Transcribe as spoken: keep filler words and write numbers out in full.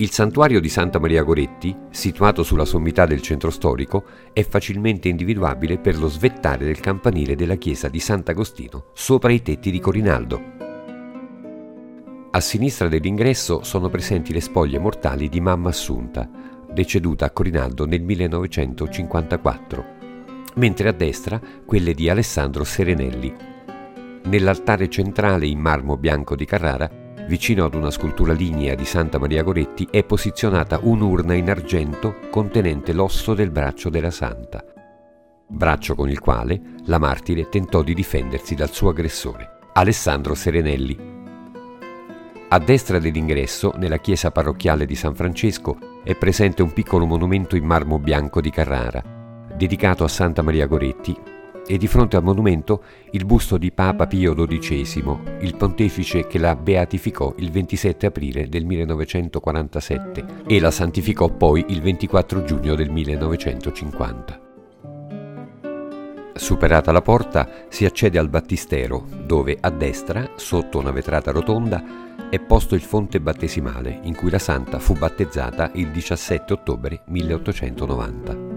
Il santuario di Santa Maria Goretti, situato sulla sommità del centro storico, è facilmente individuabile per lo svettare del campanile della chiesa di Sant'Agostino sopra i tetti di Corinaldo. A sinistra dell'ingresso sono presenti le spoglie mortali di Mamma Assunta, deceduta a Corinaldo nel millenovecentocinquantaquattro, mentre a destra quelle di Alessandro Serenelli. Nell'altare centrale in marmo bianco di Carrara, vicino ad una scultura lignea di Santa Maria Goretti, è posizionata un'urna in argento contenente l'osso del braccio della santa, braccio con il quale la martire tentò di difendersi dal suo aggressore, Alessandro Serenelli. A destra dell'ingresso, nella chiesa parrocchiale di San Francesco, è presente un piccolo monumento in marmo bianco di Carrara, dedicato a Santa Maria Goretti, e di fronte al monumento il busto di Papa Pio dodicesimo, il pontefice che la beatificò il ventisette aprile del millenovecentoquarantasette e la santificò poi il ventiquattro giugno del millenovecentocinquanta. Superata la porta si accede al battistero, dove a destra, sotto una vetrata rotonda, è posto il fonte battesimale in cui la santa fu battezzata il diciassette ottobre milleottocentonovanta.